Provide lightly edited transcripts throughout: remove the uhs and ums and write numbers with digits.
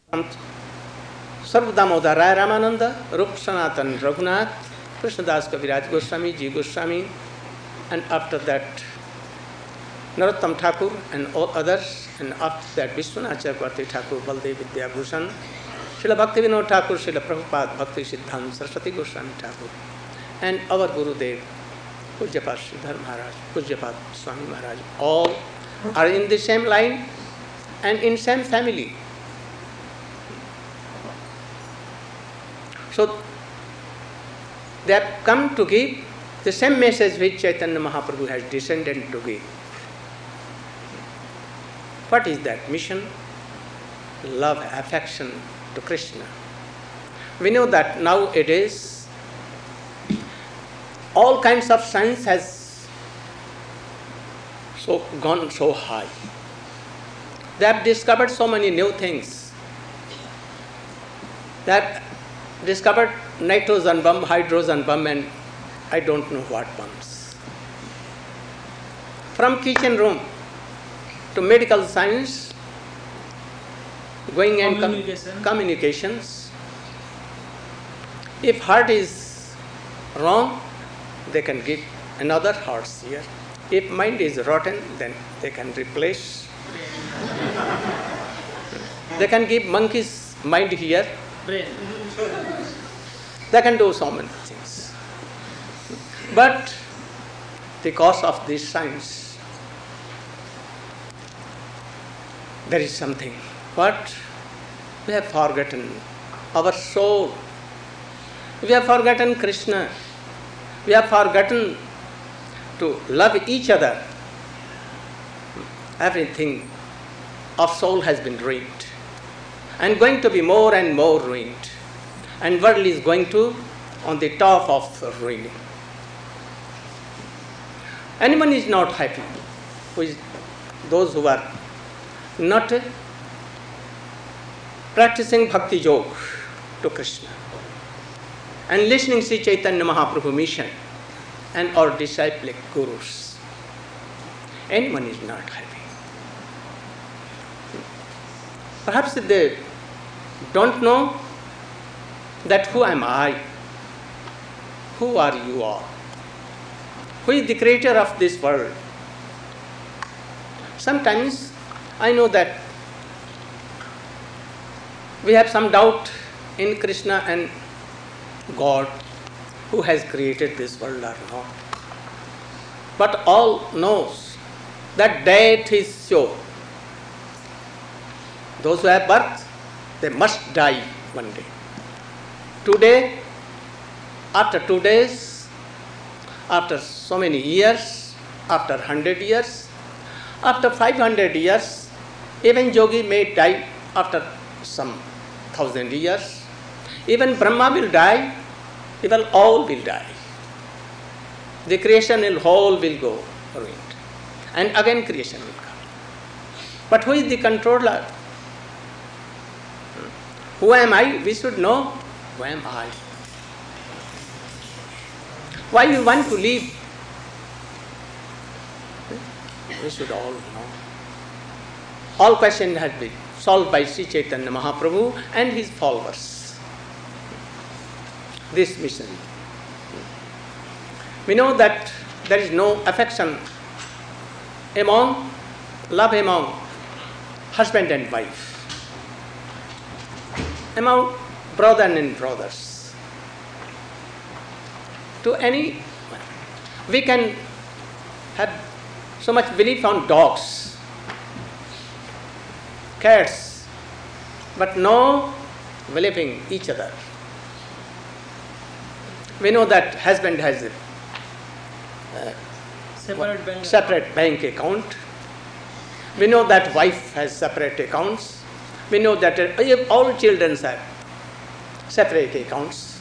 Sarvadamodar Rai Ramananda, Rup Sanatan Raghunath, Krishnadas Kaviraj Goswami, Ji Goswami, and after that Narottam Thakur and all others, and after that Vishwanath Chakravarti Thakur, Baldev Vidya Bhushan, Srila Bhaktivinoda Thakur, Srila Prabhupada, Bhakti Siddhanta Saraswati Goswami Thakur, and our Gurudev, Pujyapat Sridhar Maharaj, Pujyapat Swami Maharaj, all are in the same line and in same family. So they have come to give the same message which Chaitanya Mahaprabhu has descended to give. What is that mission? Love, affection to Krishna. We know that nowadays all kinds of science has gone so high. They have discovered so many new things. They have discovered nitrogen bomb, hydrogen bomb, and I don't know what bombs. From kitchen room to medical science, going and communications. If heart is wrong, they can give another heart here. If mind is rotten, then they can replace. They can give monkey's mind here. Brain. They can do so many things. But because of this science, there is something. What? We have forgotten our soul. We have forgotten Krishna. We have forgotten to love each other. Everything of soul has been ruined and going to be more and more ruined. And world is going to on the top of ruining. Anyone is not happy. Those who are not practicing bhakti yoga to Krishna and listening to Chaitanya Mahaprabhu mission and our disciplic gurus. Anyone is not happy. Perhaps they don't know that who am I? Who are you all? Who is the creator of this world? Sometimes I know that we have some doubt in Krishna and God, who has created this world or not. But all knows that death is sure. Those who have birth, they must die one day. Today, after 2 days, after so many years, after 100 years, after 500 years, even yogi may die after some 1,000 years. Even Brahma will die, even all will die. The creation in whole will go ruined. And again creation will come. But who is the controller? Who am I? We should know. Who am I? Why you want to live? We should all know. All questions have been solved by Sri Chaitanya Mahaprabhu and his followers. This mission. We know that there is no affection among, love among husband and wife, among brother and brothers. To any, we can have so much belief on dogs, cats, but no believing each other. We know that husband has a separate bank account. We know that wife has separate accounts. We know that all children have separate accounts.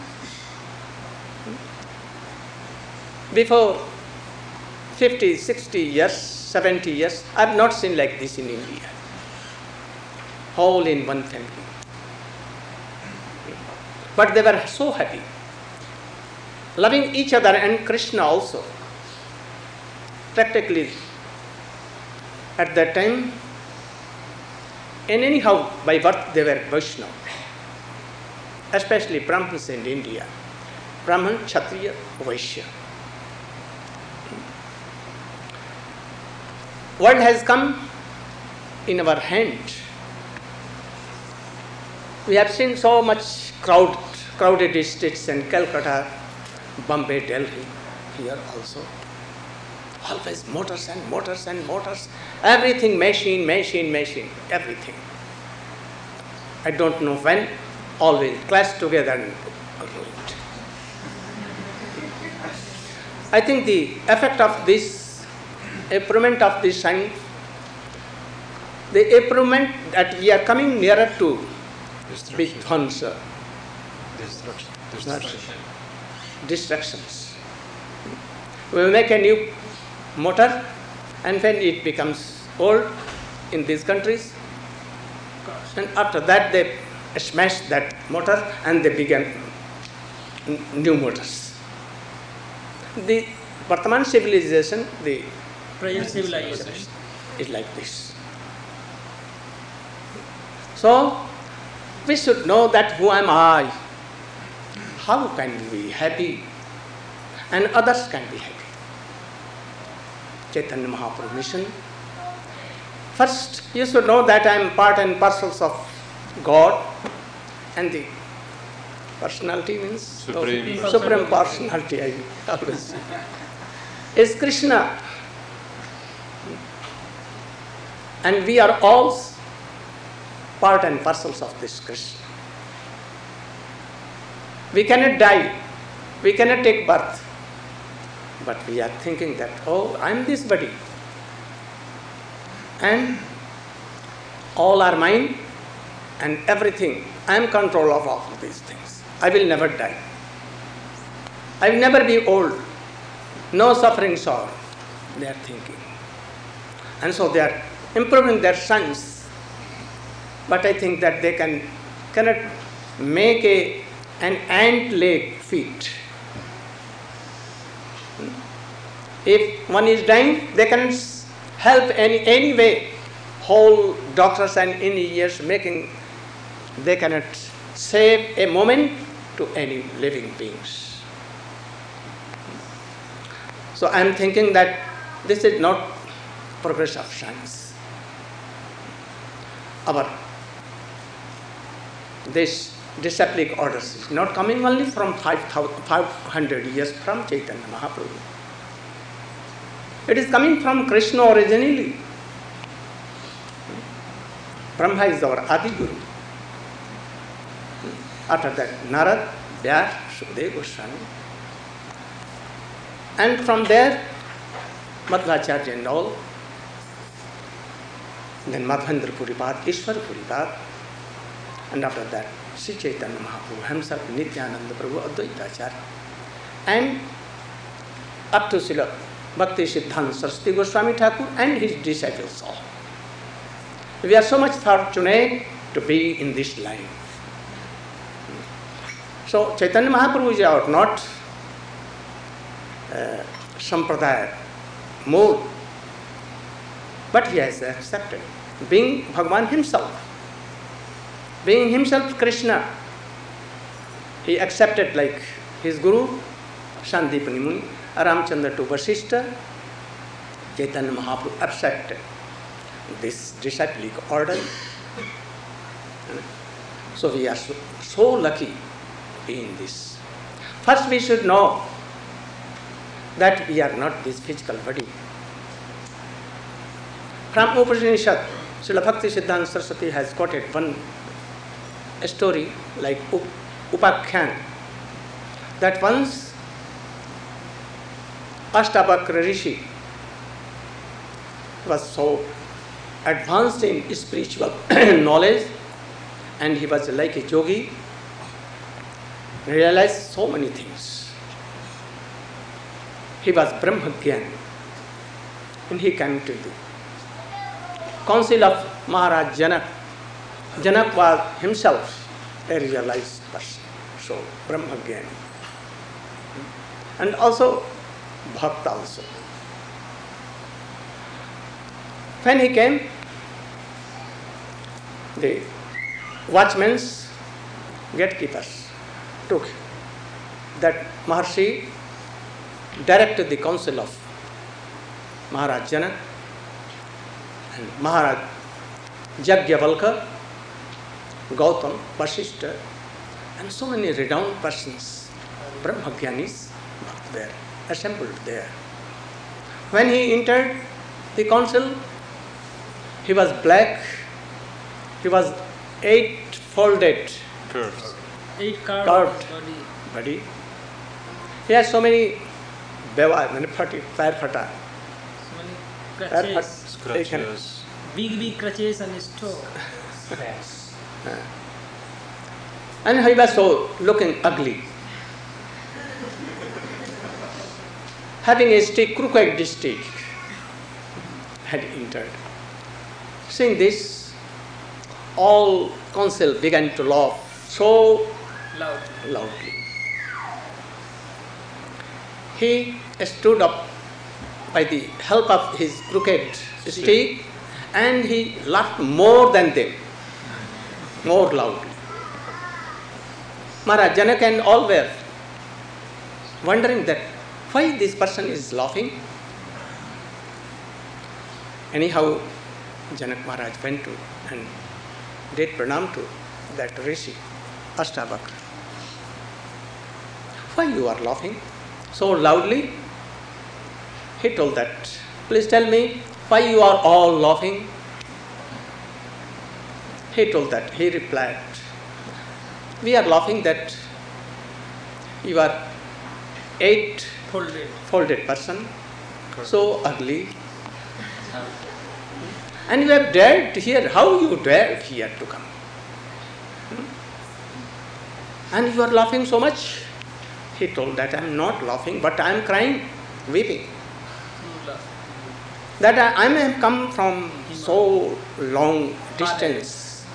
Before 50, 60 years, 70 years, I have not seen like this in India. All in one family. But they were so happy, loving each other and Krishna also. Practically, at that time, And anyhow, by birth they were Vaishnava, especially Brahmins in India. Brahman, Kshatriya, Vaishya. World has come in our hand. We have seen so much crowded streets in Calcutta, Bombay, Delhi, here also. Always motors and motors and motors. Everything machine, everything. I don't know when all will clash together and ruined. I think the effect of this improvement of this science, the improvement that we are coming nearer to Vidhvansa, destructions. We will make a new motor, and when it becomes old in these countries, and after that they smash that motor and they begin new motors. The Vartaman civilization, the present civilization, is like this. So we should know that who am I? How can we be happy? And others can be happy. Chaitanya Mahaprabhu mission. First, you should know that I am part and parcels of God, and the personality means Supreme personality, I always say, is Krishna. And we are all part and parcels of this Krishna. We cannot die, we cannot take birth, but we are thinking that, oh, I am this body, and all are mine, and everything, I am control of all of these things. I will never die. I will never be old. No suffering, sorrow. They are thinking. And so they are improving their science. But I think that they cannot make an ant leg feet. If one is dying, they cannot help any way. Whole doctors and engineers they cannot save a moment to any living beings. So I am thinking that this is not progress of science. This disciplic orders is not coming only from 500 years from Chaitanya Mahaprabhu. It is coming from Krishna originally. Brahma is our Adi Guru. After that, Narad, Vyas, Sukadeva Goswami. And from there, Madhvacharya and all. Then Madhvendra Puripad, Ishwar Puripad. And after that, Sri Chaitanya Mahaprabhu himself, Nityananda Prabhu, Advaitacharya. And up to Srila Bhakti Siddhanta Saraswati Goswami Thakur and his disciples all. We are so much fortunate to be in this line. So Chaitanya Mahaprabhu is our not Sampradaya mode, but he has accepted, being Bhagavan himself, being himself Krishna, he accepted like his Guru, Sandipani Muni, Ramchandra to Vasishtha, Chaitanya Mahaprabhu accepted this disciplic order. So we are so lucky in this. First we should know that we are not this physical body. From Upanishad, Srila Bhakti Siddhanta Saraswati has quoted one story like Upakhyan, that once Ashtavakra Rishi was so advanced in spiritual knowledge, and he was like a yogi, realized so many things. He was Brahmagyan, and he came to the council of Maharaj Janak. Janak was himself a realized person, so Brahmagyan. And also Bhakta also. When he came, the watchmen's gatekeepers took that Maharshi directed the council of Maharaj Janak and Maharaj Yajnavalkya, Gautam, Vasishtha, and so many renowned persons, Brahmagyanis, were assembled there. When he entered the council, he was black, he was 8-folded, Curves. 8 Carved. carved body. He has so many fire fata. So many crutches. Scratches. Big crutches and store. And he was so looking ugly. Having a stick, crooked stick, had entered. Seeing this, all council began to laugh so loudly. He stood up by the help of his crooked stick and he laughed more than them, more loudly. Maharaj Janak and all were wondering that why this person is laughing. Anyhow, Janak Maharaj went to and did pranam to that Rishi, Ashtavakra. Why you are laughing so loudly? He told that, please tell me why you are all laughing. He told that, he replied, we are laughing that you are 8-folded person, so ugly. And you have dared here, how you dared here to come? And you are laughing so much? He told that I am not laughing, but I am crying, weeping. That I have come from so long distance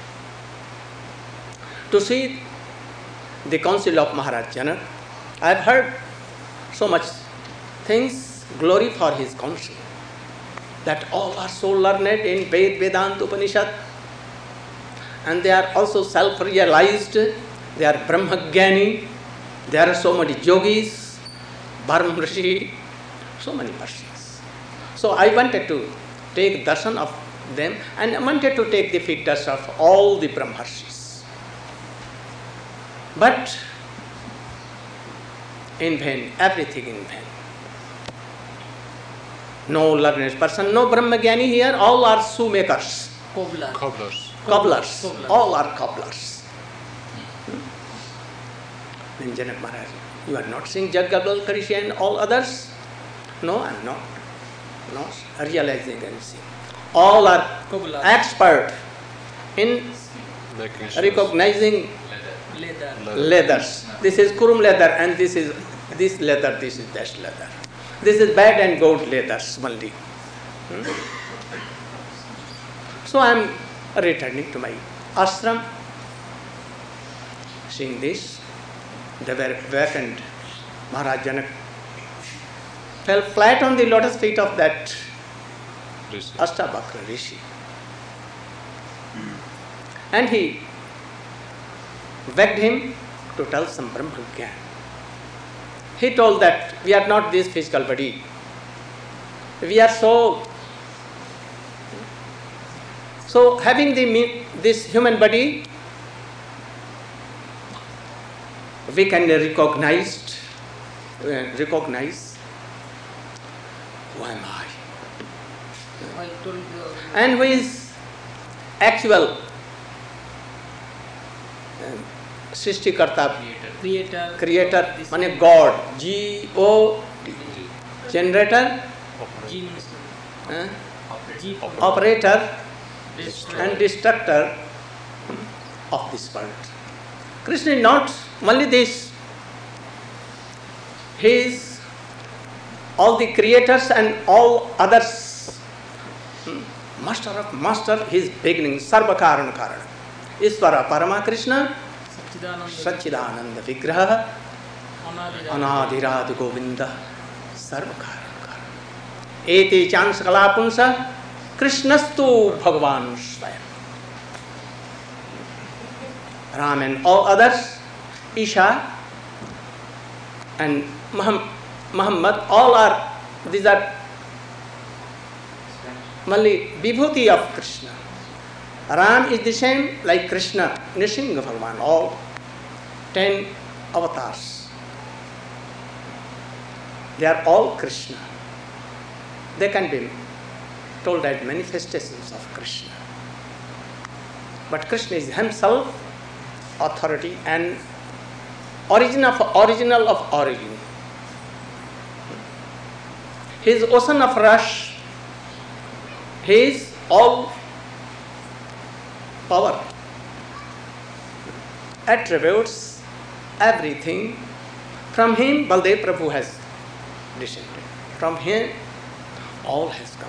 to see the council of Maharaj Janak. I have heard so much things, glory for his council, that all are so learned in Ved, Vedanta, Upanishad, and they are also self-realized, they are Brahmagyani, there are so many yogis, Bharma Rishi, so many persons. So I wanted to take darshan of them and I wanted to take the feeders of all the Brahmarshis. But in vain, everything in vain. No learned person, no Brahmagyani here, all are shoemakers. Cobblers. All are cobblers. Then Janak Maharaj, you are not seeing Yajnavalkya Rishi and all others? No, I am not. No, realizing and seeing. All are expert in recognizing leathers. This is Kurum leather and this is this leather, this is that leather. This is bad and good leathers only. So I am returning to my ashram. Seeing this, they were awakened. Maharaj Janak fell flat on the lotus feet of that Ashtavakra Rishi. And he begged him to tell some Brahma Gyan. He told that we are not this physical body. We are so having this human body, we can recognize who am I? And who is actual Srishtikarta, creator, means God, G-O-D, generator, operator and destructor of this world. Krishna is not only this, he is all the creators and all others. Master of master, his beginning, Sarva Karana Karana. Isvara Parama Krishna, Satchidananda Vigraha, Anadirad Govinda, Sarva Karana Karana. Eti Chans Kalapunsa, Krishnastu Bhagavan Swayam. Ram and all others, Isha and Muhammad, all are, these are only Vibhuti of Krishna. Ram is the same like Krishna, Nrsimha Bhagavan, all 10 avatars. They are all Krishna. They can be told as manifestations of Krishna. But Krishna is himself authority and original of origin. He is ocean of rush. He is all power. Attributes, everything. From him, Baldev Prabhu has descended. From him, all has come.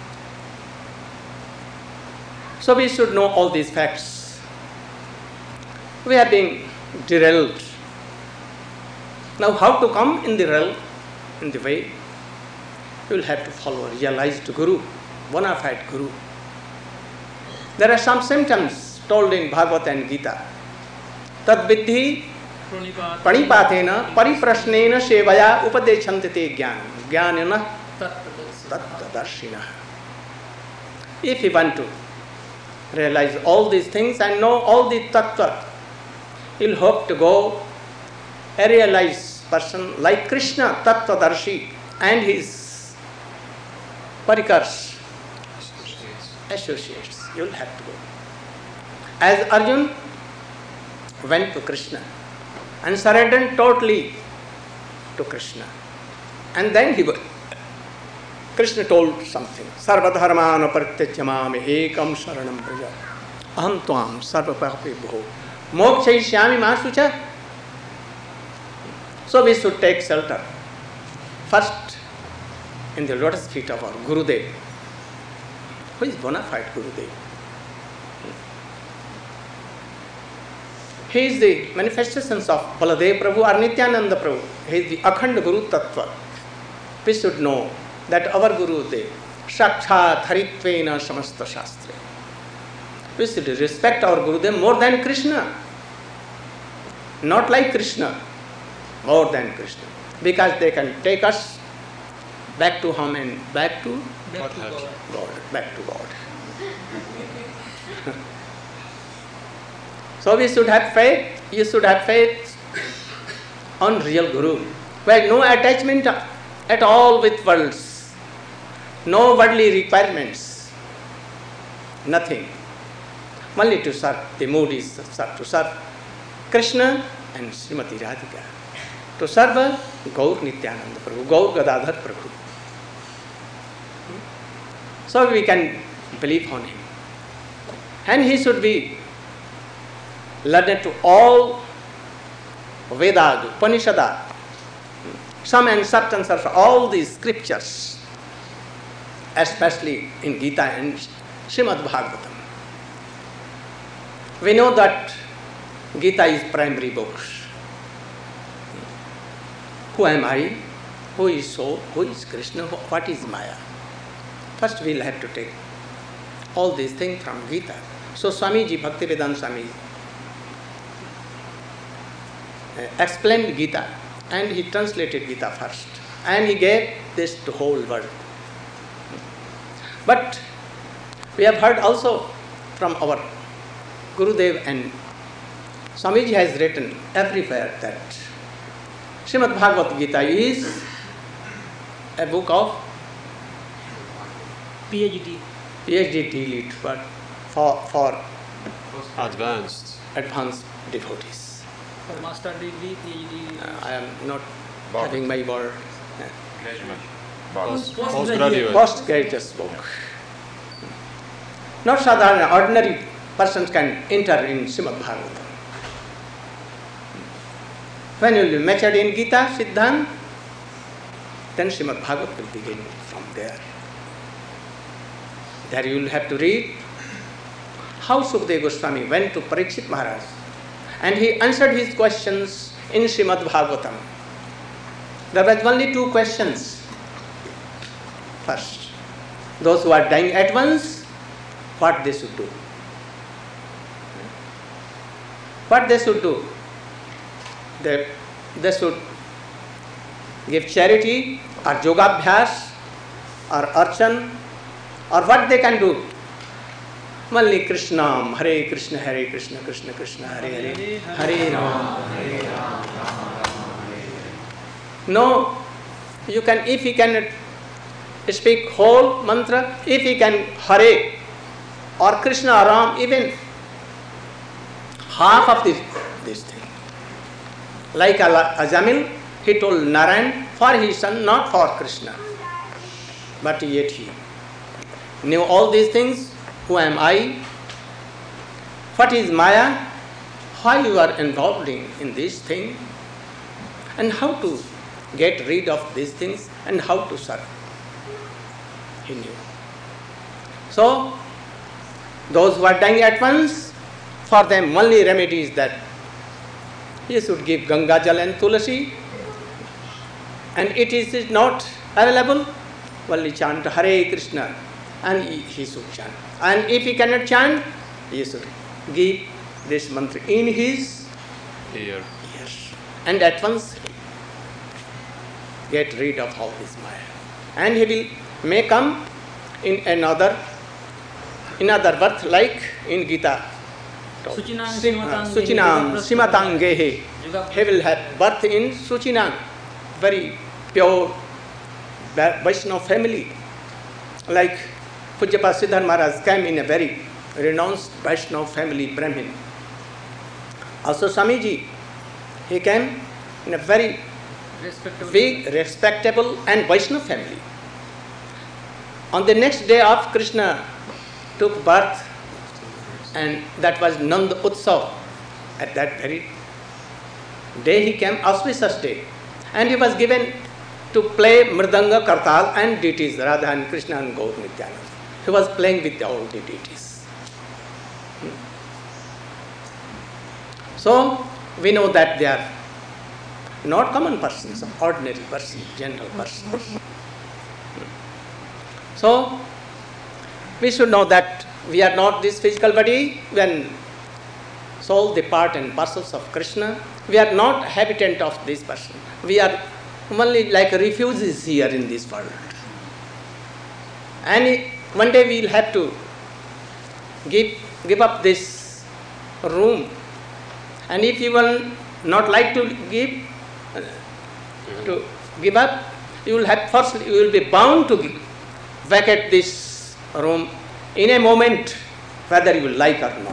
So we should know all these facts. We are being derailed. Now how to come in the realm, in the way? You will have to follow a realized Guru, bona fide Guru. There are some symptoms told in Bhagavad and Gita. Tad viddhi pranipatena pariprasnena sevaya upadechanti te jnana jnanena tattadarshina. If you want to realize all these things and know all the tattva, you'll hope to go a realized person like Krishna, Tattvadarshi, and his parikars, associates. You'll have to go. As Arjun went to Krishna and surrendered totally to Krishna, and then Krishna told something. Sarvadharmana parityajyamami ekam saranam praja aham tvam sarvapapebho mokshayishyami ma sucha. So we should take shelter first in the lotus feet of our Gurudev. Who is bona fide Gurudev? He is the manifestations of Baladev Prabhu or Nityananda Prabhu. He is the Akhand Guru Tattva. We should know that our Gurudev, Sakshat Haritvena Samasta Shastra. We should respect our Gurudev more than Krishna. Not like Krishna, more than Krishna. Because they can take us back to home and back to Back to God. God, back to God. So we should have faith, you should have faith on real Guru, where no attachment at all with worlds, no worldly requirements, nothing. Only to serve, the mood is to serve Krishna and Srimati Radhika, to serve Gaur Nityananda Prabhu, Gaur Gadadhar Prabhu. So we can believe on him. And he should be learned to all Vedas, Upanishads, some and substance of all these scriptures, especially in Gita and Srimad Bhagavatam. We know that Gita is primary books. Who am I? Who is soul? Who is Krishna? What is Maya? First we will have to take all these things from Gita. So Swamiji, Bhaktivedanta Swami, explained Gita and he translated Gita first and he gave this to whole world. But we have heard also from our Gurudev and Swamiji has written everywhere that Srimad Bhagavad Gita is a book of PhD. delete for Advanced. advanced devotees. For master degree, PhD. I am not Bar. having my word. Postgraduate. Postgraduate book. Not sadhana, ordinary persons can enter in Srimad Bhagavatam. When you will be matured in Gita, Siddhanta, then Srimad Bhagavatam will begin from there. There you will have to read how Sukadeva Goswami went to Parikshit Maharaj and he answered his questions in Srimad Bhagavatam. There was only 2 questions. First, those who are dying at once, what they should do. what they should do? They should give charity or yogabhyas or archan, or what they can do? Only Krishnam, Hare Krishna, Krishna Krishna, Hare Hare, Hare Rama. No, you can, if you cannot speak whole mantra, if you can Hare or Krishna or Ram, even half of this thing. Like Ajamil, he told Narayan for his son, not for Krishna. But yet he knew all these things. Who am I? What is Maya? Why you are involved in this thing? And how to get rid of these things and how to serve. He knew. So, those who are dying at once, for them only remedy is that you should give Ganga Jal and Tulasi, and it is not available, only chant Hare Krishna, and he should chant. And if he cannot chant, he should give this mantra in his Ear. ears, and at once get rid of all this Maya. And he will may come in another birth, like in Gita. Suchinam Simatangehe. He will have birth in Suchinam, very pure Vaishnava family. Like Pujyapad Siddhar Maharaj came in a very renounced Vaishnava family, Brahmin. Also Swamiji, he came in a very big, respectable and Vaishnava family. On the next day of Krishna took birth, and that was Nanda Utsav. At that very day he came, auspicious day, and he was given to play Mridanga, Kartal and deities, Radha and Krishna and Gaur Nityananda. He was playing with all the deities. So, we know that they are not common persons, ordinary persons, general persons. So, we should know that we are not this physical body. When soul, the part and parcels of Krishna, we are not habitant of this person. We are only like refugees here in this world. And one day we will have to give up this room. And if you will not like to give up, you will have first, you will be bound to vacate this room in a moment, whether you will like or not.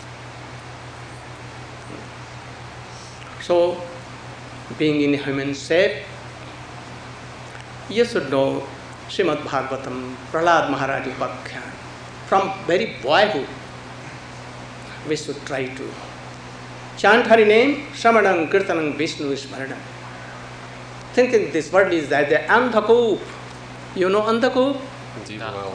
So, being in human shape, you should know Srimad Bhagavatam, Prahlad Maharaj Upakhyan. From very boyhood, we should try to chant Hari name, Shramanam, Kirtanam, Vishnu Smaranam. Thinking this word is that the Andhakoop. You know Andhakoop? Deep well.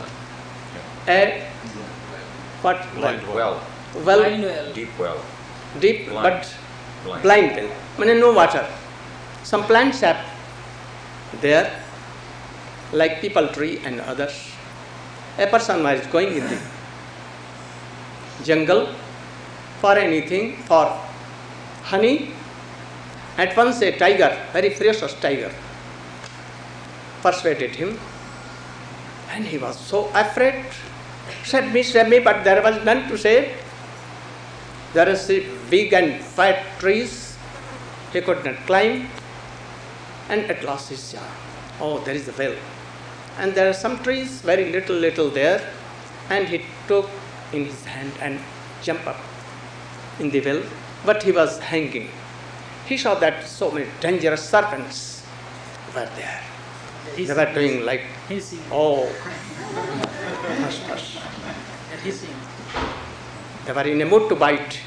What? Blind well. Well, Blind well. Deep well. deep Blind. but blind well. Meaning no water. Some plants have there, like people tree and others. A person was going in the jungle for anything, for honey. At once a tiger, very ferocious tiger, persuaded him, and he was so afraid. Save me, but there was none to save. There is big and fat trees, he could not climb, and at last he saw, oh, there is a well. And there are some trees, very little there, and he took in his hand and jumped up in the well, but he was hanging. He saw that so many dangerous serpents were there. They were doing like, Hissing. oh, hush, hush. And hissing. They were in a mood to bite.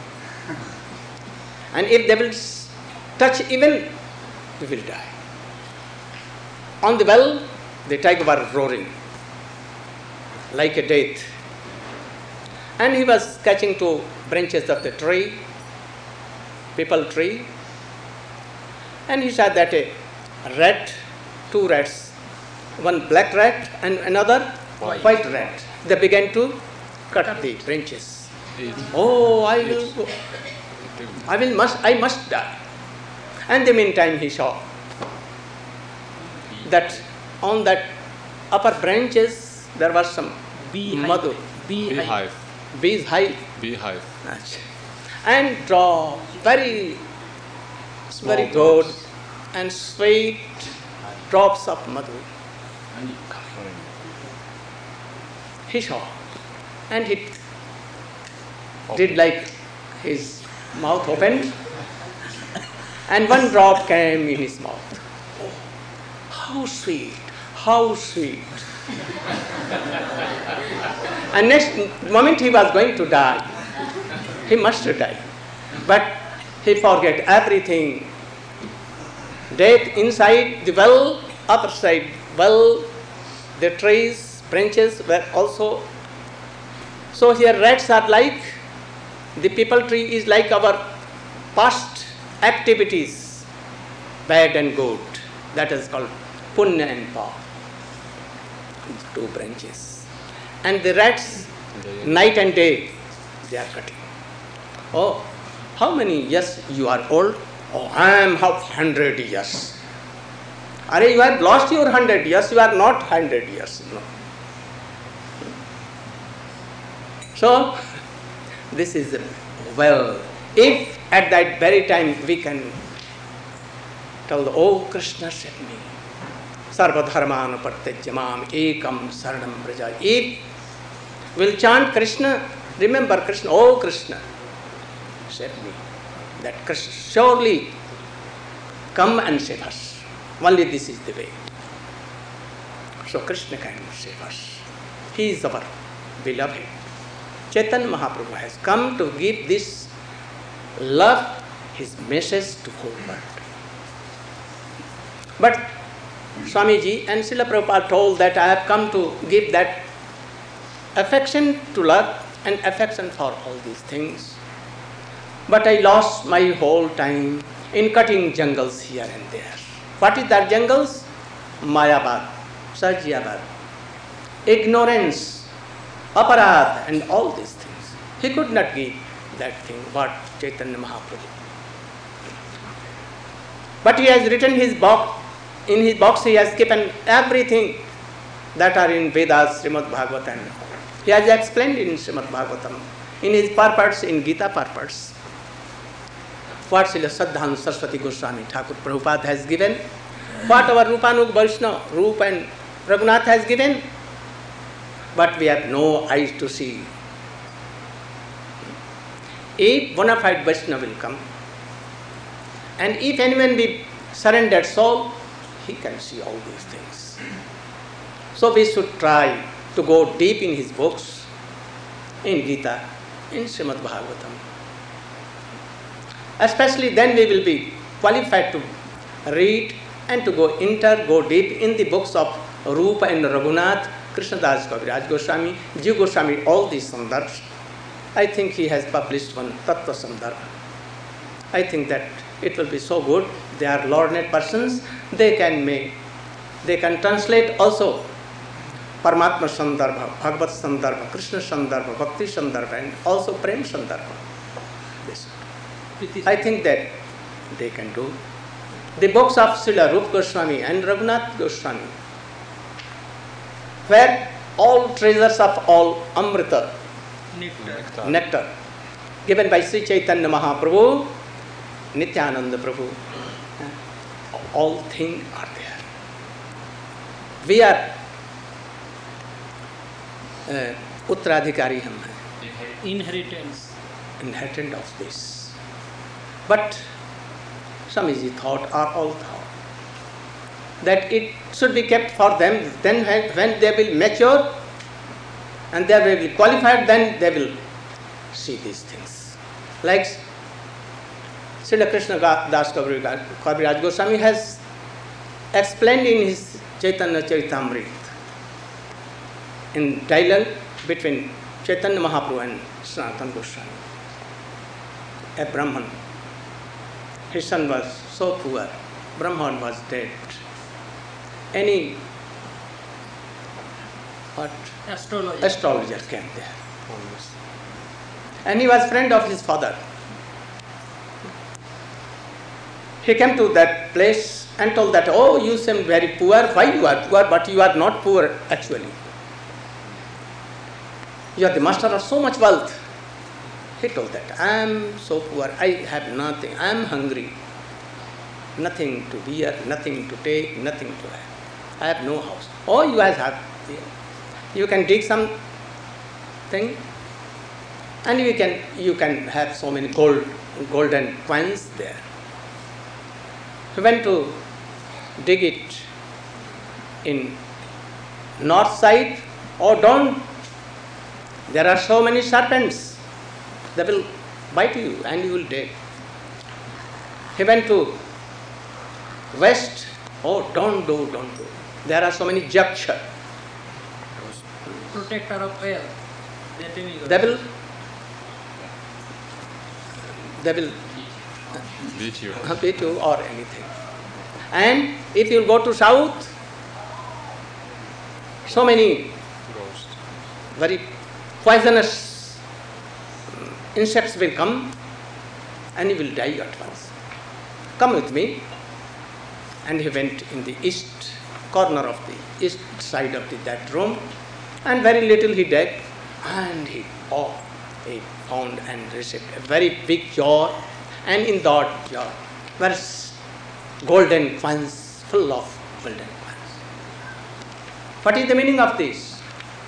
And if they will touch even, we will die. On the well, the tiger was roaring like a death. And he was catching two branches of the tree, people tree. And he saw that a rat, two rats, one black rat and another white rat. They began to cut the branches. Eat. Oh, I will go. I must die. And in the meantime he saw that on that upper branches there was some madhu, Beehive. bees hive, Beehive. and draw very Small good drops. and sweet drops of madhu. He saw, and he did like his mouth opened, and one drop came in his mouth. Oh, how sweet, how sweet. And next moment he was going to die. He must die. But he forget everything. Death inside the well, upper side well, the trees, branches were also. So here rats are like, the people tree is like our past activities, bad and good. That is called punya and pa. Two branches. And the rats, night and day, they are cutting. Oh, how many years you are old? Oh, I am 100 years. Are you have lost your 100 years, you are not 100 years. No. So, this is well. If at that very time we can tell, oh Krishna save me, sarvadharman pratyajamam ekam saranam praja. If we'll chant Krishna, remember Krishna, oh Krishna, save me. That Krishna surely come and save us. Only this is the way. So Krishna can save us. He is our beloved. Chaitanya Mahaprabhu has come to give this love, his message to whole world. But Swamiji and Srila Prabhupada told that I have come to give that affection to love and affection for all these things. But I lost my whole time in cutting jungles here and there. What is that jungles? Mayabad, Sajiabad, ignorance, aparad, and all these things. He could not give that thing, what Chaitanya Mahaprabhu. But he has written his box. In his box he has given everything that are in Vedas, Srimad Bhagavatam. He has explained in Srimad Bhagavatam, in his purports, in Gita purports. What Srila Saddhanta Saraswati Goswami Thakur Prabhupada has given, what our Rupanug Vaishnava, Rupa and Raghunath has given, but we have no eyes to see. If bona fide Vaishnava will come, and if anyone be surrendered soul, he can see all these things. So we should try to go deep in his books, in Gita, in Srimad Bhagavatam. Especially then we will be qualified to read and to go deep in the books of Rupa and Raghunath, Krishnadas Kaviraj Goswami, Jiva Goswami, all these sandarbhas. I think he has published one Tattva Sandarbha. I think that it will be so good. They are learned persons. They can translate also Paramatma Sandarbha, Bhagavad Sandarbha, Krishna Sandarbha, Bhakti Sandarbha, and also Prem Sandarbha. This. I think that they can do. The books of Srila Rupa Goswami and Raghunath Goswami, where all treasures of all Amrita, nectar, given by Sri Chaitanya Mahaprabhu, Nityananda Prabhu, all things are there. We are Uttaradhikari hum hai, inheritant of this. But Swamiji thought, or all thought, that it should be kept for them. Then when they will mature and they will be qualified, then they will see these things. Like Srila Krishna Das Kaviraj Goswami has explained in his Chaitanya Charitamrita, in dialogue between Chaitanya Mahaprabhu and Sanatana Goswami. A Brahman, his son was so poor, Brahman was dead. Any astrologer came there. And he was friend of his father. He came to that place and told that, oh, you seem very poor. Why you are poor? But you are not poor actually. You are the master of so much wealth. He told that, I am so poor, I have nothing, I am hungry. Nothing to wear, nothing to take, nothing to have. I have no house. Oh, you guys have here. You can dig some thing and you can have so many golden coins there. He went to dig it in north side. Oh, don't. There are so many serpents. They will bite you and you will die. He went to west. Oh, don't go. There are so many jaksha. Protector of air. They will Beat you. beat you or anything. And if you go to south, so many Ghost. very poisonous insects will come and you will die at once. Come with me. And he went in the east corner of the east side of that room, and very little he dug, and he found and received a very big jar, and in that jar were golden coins, full of golden coins. What is the meaning of this?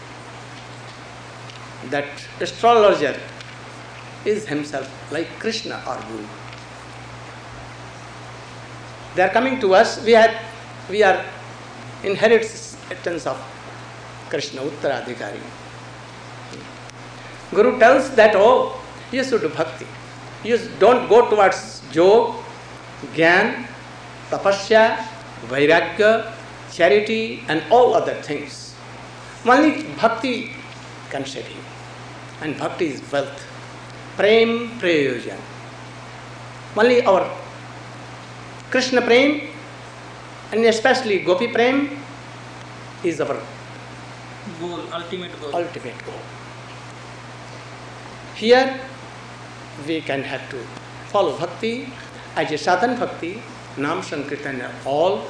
That astrologer is himself like Krishna or Guru. They are coming to us. We are inheritance of Krishna, Uttaradhikari. Guru tells that, oh, you should do bhakti. You don't go towards jog, gyan, tapasya, vairagya, charity and all other things. Only bhakti can save you. And bhakti is wealth. Prem prayojan. Only our Krishna Prem and especially Gopi Prem is our goal, ultimate goal. ultimate goal. Here we can have to follow bhakti as a sadhan bhakti, Nam Sankirtan, all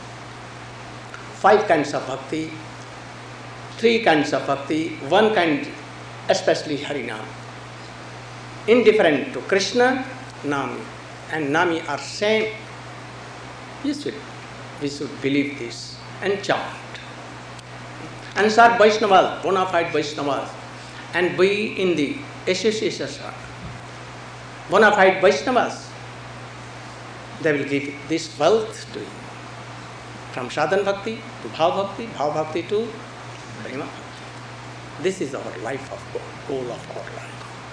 5 kinds of bhakti, 3 kinds of bhakti, 1 kind especially Harinam. Indifferent to Krishna, Nami and Nami are same. We should believe this and chant. And serve Vaishnavas, bona fide Vaishnavas, and be in the associations of bona fide Vaishnavas. They will give this wealth to you. From sadhan bhakti to bhav bhakti to prema bhakti. This is our life of goal of our life.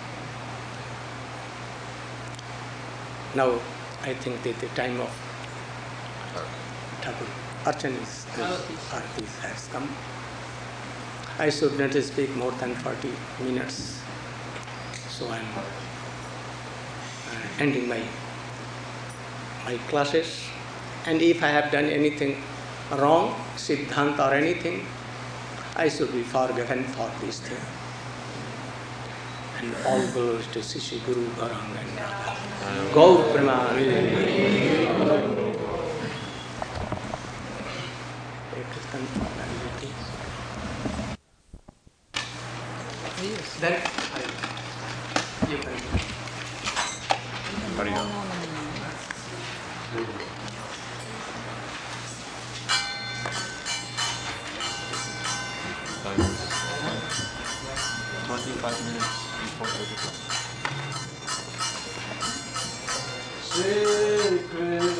Now, I think that the time of Thakur Archani's Arati has come. I should not speak more than 40 minutes. So I am ending my classes. And if I have done anything wrong, Siddhanta or anything, I should be forgiven for this thing. And all glories to Sishi Guru Gauranga and Radha. Gaur Premanand. Then you can. Harinam. Time is 25 minutes before 8 o'clock. Shri Krishna.